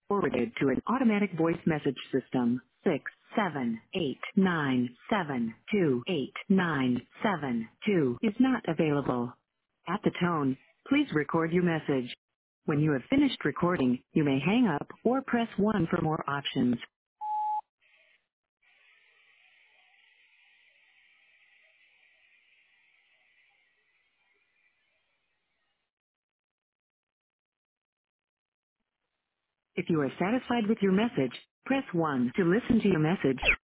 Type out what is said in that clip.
forwarded to an automatic voice message system. 678972897 is not available. At the tone, please record your message. When you have finished recording, you may hang up or press 1 for more options. If you are satisfied with your message, press 1 to listen to your message.